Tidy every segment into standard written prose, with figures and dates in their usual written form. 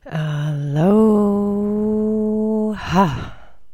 Aloha.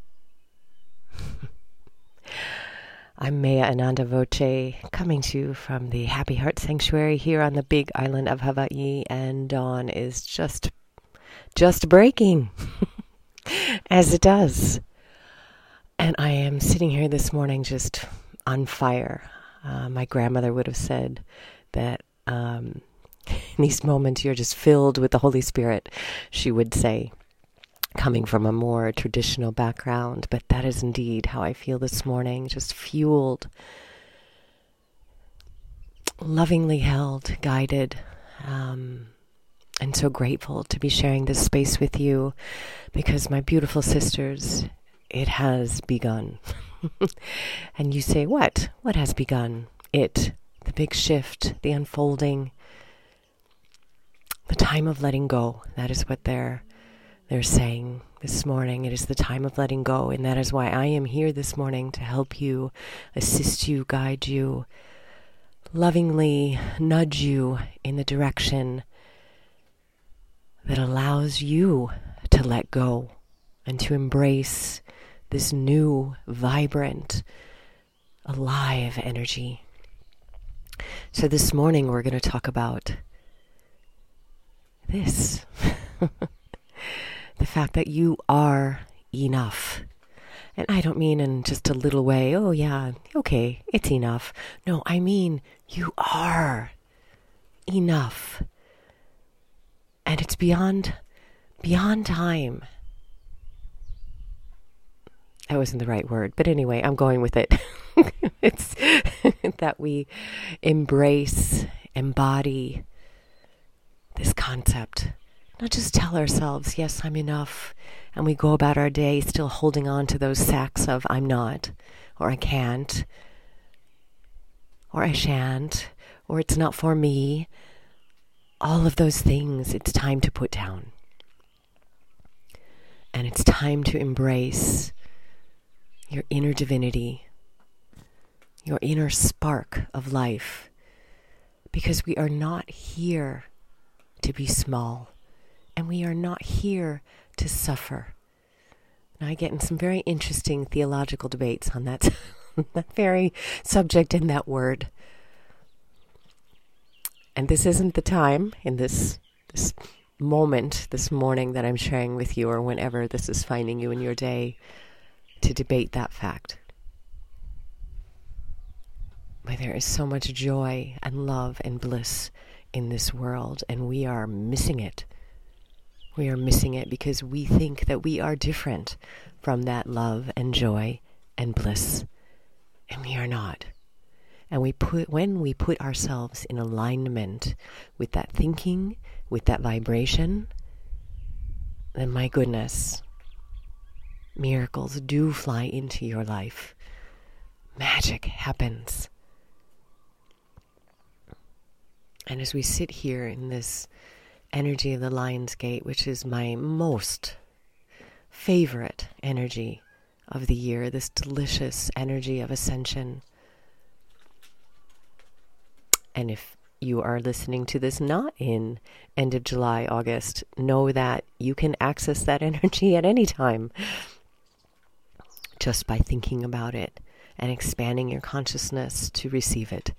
I'm Maya Ananda Voce, coming to you from the Happy Heart Sanctuary here on the big island of Hawaii, and dawn is just breaking, as it does. And I am sitting here this morning just on fire. My grandmother would have said that in these moments you're just filled with the Holy Spirit, she would say, coming from a more traditional background. But that is indeed how I feel this morning, just fueled, lovingly held, guided, and so grateful to be sharing this space with you because, my beautiful sisters, it has begun. And you say, what? What has begun? The big shift, the unfolding, the time of letting go. That is what they're saying this morning. It is the time of letting go, and that is why I am here this morning to help you, assist you, guide you, lovingly nudge you in the direction that allows you to let go and to embrace this new, vibrant, alive energy. So this morning we're going to talk about this. The fact that you are enough. And I don't mean in just a little way, oh yeah, okay, it's enough. No, I mean you are enough. And it's beyond time. That wasn't the right word, but anyway, I'm going with it. It's that we embrace, embody this concept. Not just tell ourselves, yes, I'm enough, and we go about our day still holding on to those sacks of I'm not, or I can't, or I shan't, or it's not for me. All of those things it's time to put down. And it's time to embrace your inner divinity, your inner spark of life, because we are not here to be small. And we are not here to suffer. Now, I get in some very interesting theological debates on that, that very subject and that word. And this isn't the time in this moment, this morning that I'm sharing with you, or whenever this is finding you in your day, to debate that fact. But there is so much joy and love and bliss in this world, and we are missing it. We are missing it because we think that we are different from that love and joy and bliss. And we are not. And when we put ourselves in alignment with that thinking, with that vibration, then my goodness, miracles do fly into your life. Magic happens. And as we sit here in this energy of the Lion's Gate, which is my most favorite energy of the year, this delicious energy of ascension. And if you are listening to this not in end of July, August, know that you can access that energy at any time just by thinking about it and expanding your consciousness to receive it.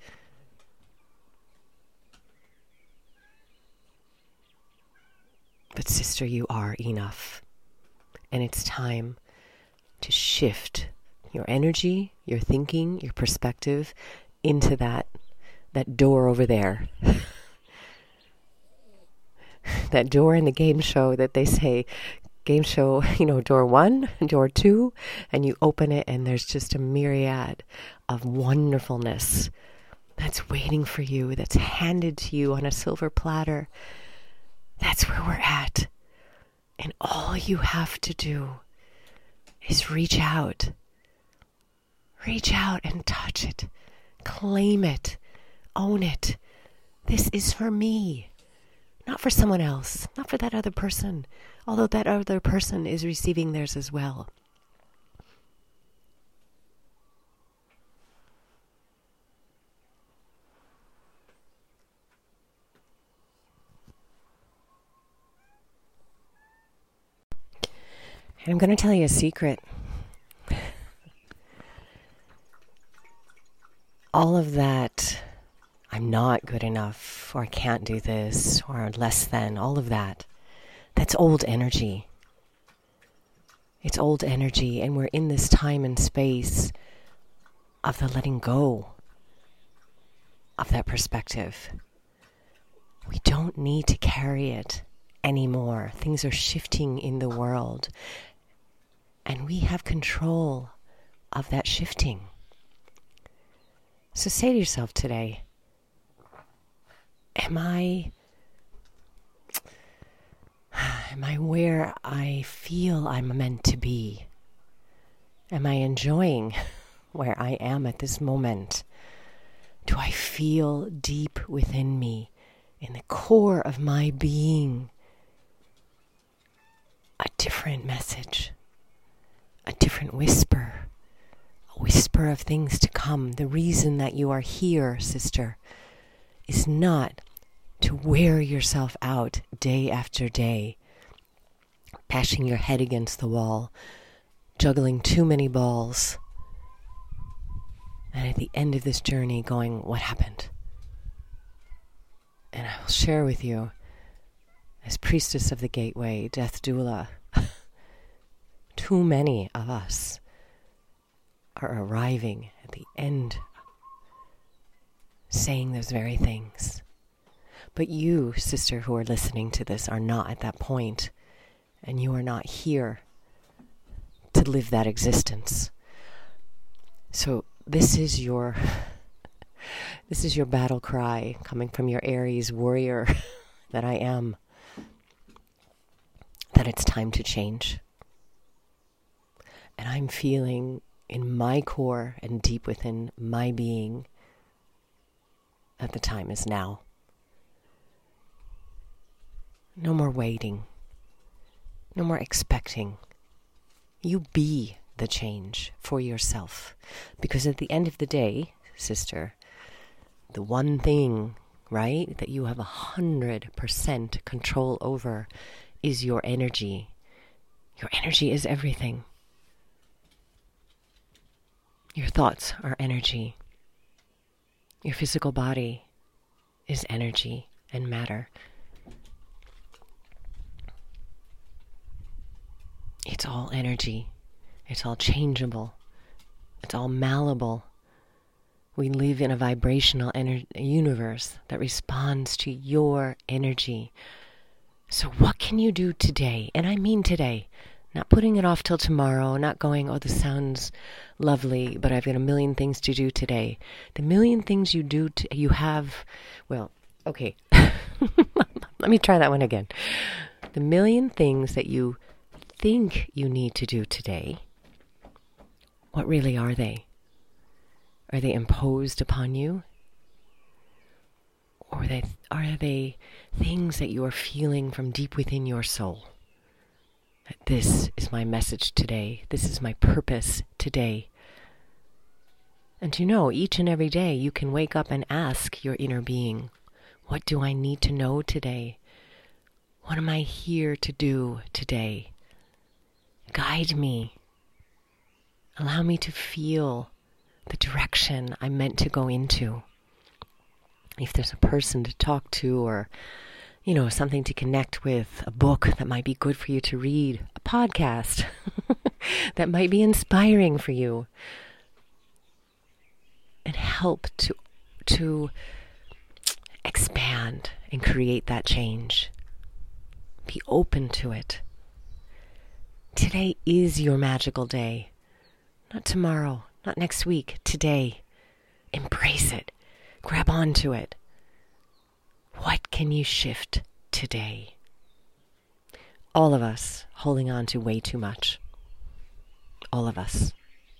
But sister, you are enough. And it's time to shift your energy, your thinking, your perspective into that door over there. That door in the game show that they say, game show, door 1, door 2, and you open it and there's just a myriad of wonderfulness that's waiting for you, that's handed to you on a silver platter. That's where we're at. And all you have to do is reach out. Reach out and touch it. Claim it. Own it. This is for me. Not for someone else. Not for that other person. Although that other person is receiving theirs as well. And I'm going to tell you a secret. All of that, I'm not good enough, or I can't do this, or less than, all of that, that's old energy. It's old energy, and we're in this time and space of the letting go of that perspective. We don't need to carry it anymore. Things are shifting in the world, and we have control of that shifting. So say to yourself today, am I where I feel I'm meant to be? Am I enjoying where I am at this moment? Do I feel deep within me, in the core of my being, a different message, a different whisper, a whisper of things to come? The reason that you are here, sister, is not to wear yourself out day after day, bashing your head against the wall, juggling too many balls, and at the end of this journey going, what happened? And I will share with you, as priestess of the gateway, death doula, too many of us are arriving at the end saying those very things. But you, sister, who are listening to this, are not at that point, and you are not here to live that existence. So this is your battle cry coming from your Aries warrior that I am, that it's time to change. And I'm feeling in my core and deep within my being that the time is now. No more waiting. No more expecting. You be the change for yourself. Because at the end of the day, sister, the one thing, right, that you have 100% control over is your energy. Your energy is everything. Your thoughts are energy. Your physical body is energy and matter. It's all energy. It's all changeable. It's all malleable. We live in a vibrational universe that responds to your energy. So what can you do today? And I mean today. Not putting it off till tomorrow, not going, oh, this sounds lovely, but I've got a million things to do today. The million things you do, you have, well, okay. Let me try that one again. The million things that you think you need to do today, what really are they? Are they imposed upon you? Or are they things that you are feeling from deep within your soul? That this is my message today. This is my purpose today. And you know, each and every day you can wake up and ask your inner being, what do I need to know today? What am I here to do today? Guide me. Allow me to feel the direction I'm meant to go into. If there's a person to talk to, or, you know, something to connect with, a book that might be good for you to read, a podcast that might be inspiring for you, and help to expand and create that change. Be open to it. Today is your magical day. Not tomorrow, not next week, today. Embrace it. Grab onto it. What can you shift today? All of us holding on to way too much. All of us.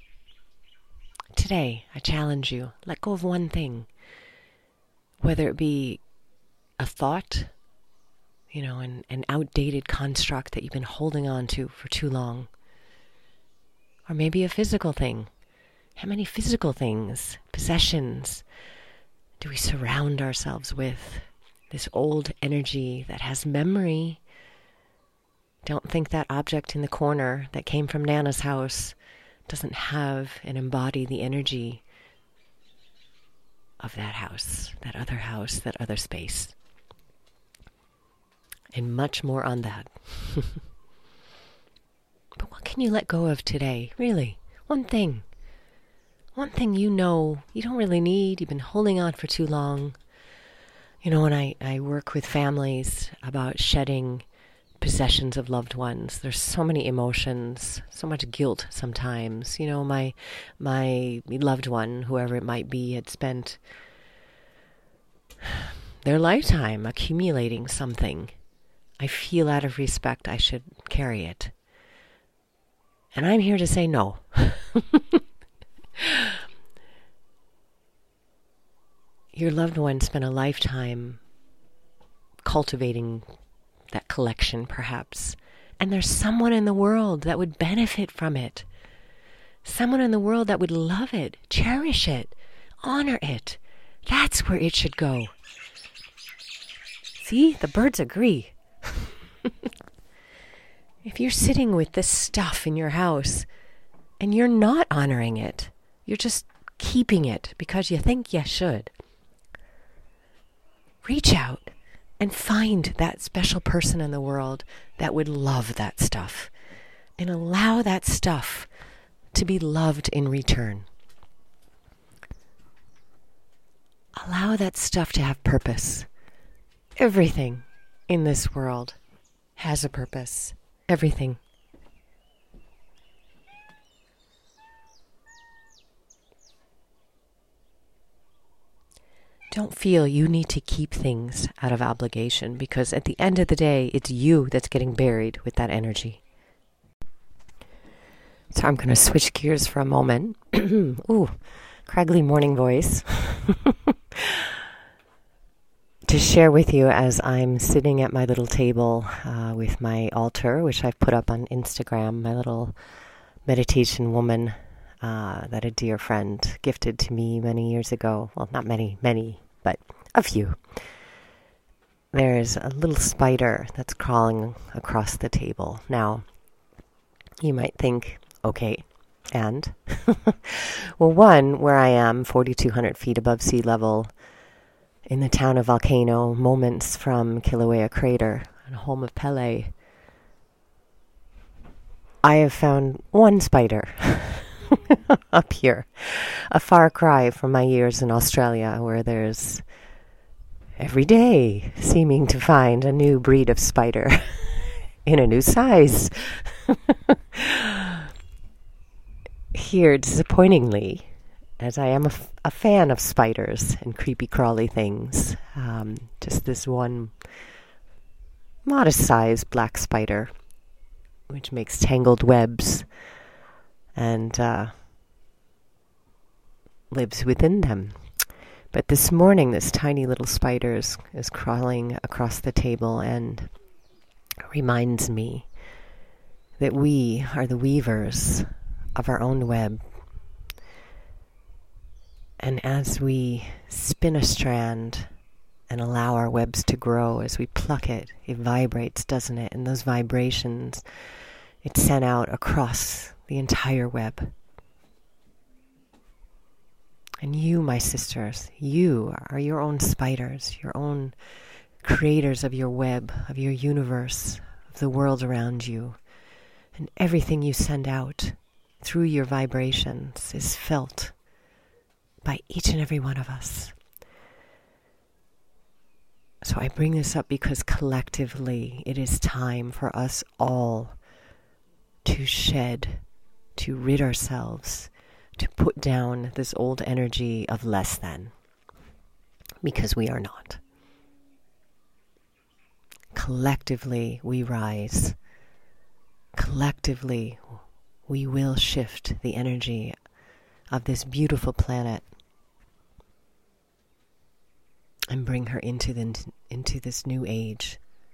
Today, I challenge you, let go of one thing. Whether it be a thought, you know, an outdated construct that you've been holding on to for too long. Or maybe a physical thing. How many physical things, possessions, do we surround ourselves with? This old energy that has memory, Don't think that object in the corner that came from Nana's house doesn't have and embody the energy of that house, that other space. And much more on that. But what can you let go of today? Really? One thing. One thing you know you don't really need, you've been holding on for too long. You know, when I work with families about shedding possessions of loved ones, there's so many emotions, so much guilt sometimes. You know, my loved one, whoever it might be, had spent their lifetime accumulating something. I feel out of respect I should carry it. And I'm here to say no. Your loved one spent a lifetime cultivating that collection, perhaps. And there's someone in the world that would benefit from it. Someone in the world that would love it, cherish it, honor it. That's where it should go. See, the birds agree. If you're sitting with this stuff in your house and you're not honoring it, you're just keeping it because you think you should, reach out and find that special person in the world that would love that stuff and allow that stuff to be loved in return. Allow that stuff to have purpose. Everything in this world has a purpose. Everything. Don't feel you need to keep things out of obligation, because at the end of the day, it's you that's getting buried with that energy. So I'm going to switch gears for a moment. Ooh, craggly morning voice. To share with you as I'm sitting at my little table with my altar, which I've put up on Instagram, my little meditation woman that a dear friend gifted to me many years ago. Well, not many, but a few. There's a little spider that's crawling across the table. Now, you might think, okay, and? Well, one, where I am, 4,200 feet above sea level, in the town of Volcano, moments from Kilauea Crater, and home of Pele, I have found one spider up here, a far cry from my years in Australia, where there's every day seeming to find a new breed of spider in a new size. Here, disappointingly, as I am a fan of spiders and creepy crawly things, just this one modest-sized black spider, which makes tangled webs and lives within them. But this morning, this tiny little spider is crawling across the table and reminds me that we are the weavers of our own web. And as we spin a strand and allow our webs to grow, as we pluck it, it vibrates, doesn't it? And those vibrations, it's sent out across the entire web. And you, my sisters, you are your own spiders, your own creators of your web, of your universe, of the world around you. And everything you send out through your vibrations is felt by each and every one of us. So I bring this up because collectively it is time for us all to shed, to rid ourselves, to put down this old energy of less than, because we are not. Collectively we rise. Collectively we will shift the energy of this beautiful planet and bring her into this new age.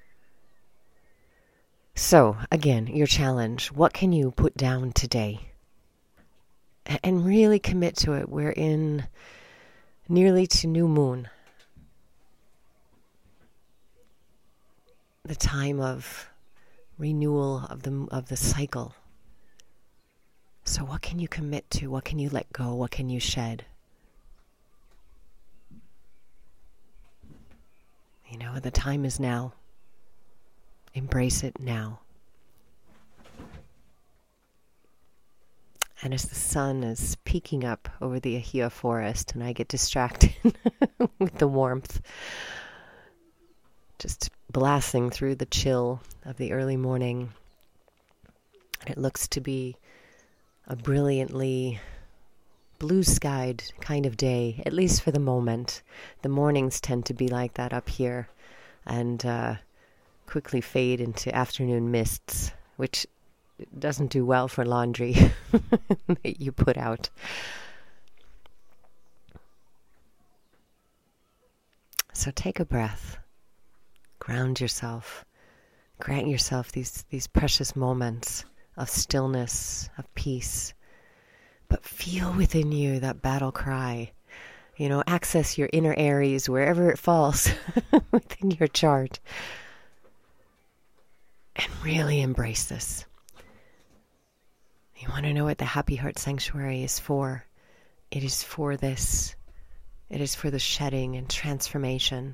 So, again, your challenge, what can you put down today? And really commit to it. We're in nearly to new moon. The time of renewal of the cycle. So what can you commit to? What can you let go? What can you shed? You know, the time is now. Embrace it now. And as the sun is peeking up over the Ahia forest and I get distracted with the warmth, just blasting through the chill of the early morning, it looks to be a brilliantly blue-skied kind of day, at least for the moment. The mornings tend to be like that up here and quickly fade into afternoon mists, which doesn't do well for laundry that you put out. So take a breath, ground yourself, grant yourself these precious moments of stillness, of peace, but feel within you that battle cry. You know, access your inner Aries wherever it falls within your chart and really embrace this. You want to know what the Happy Heart Sanctuary is for? It is for this. It is for the shedding and transformation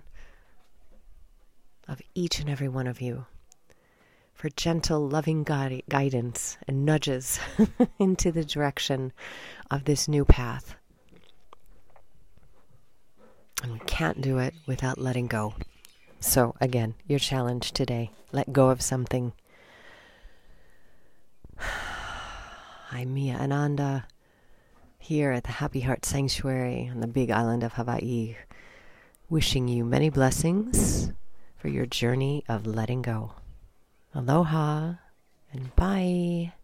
of each and every one of you. For gentle, loving guidance and nudges into the direction of this new path. And we can't do it without letting go. So again, your challenge today, let go of something. I'm Mia Ananda, here at the Happy Heart Sanctuary on the big island of Hawaii, wishing you many blessings for your journey of letting go. Aloha and bye.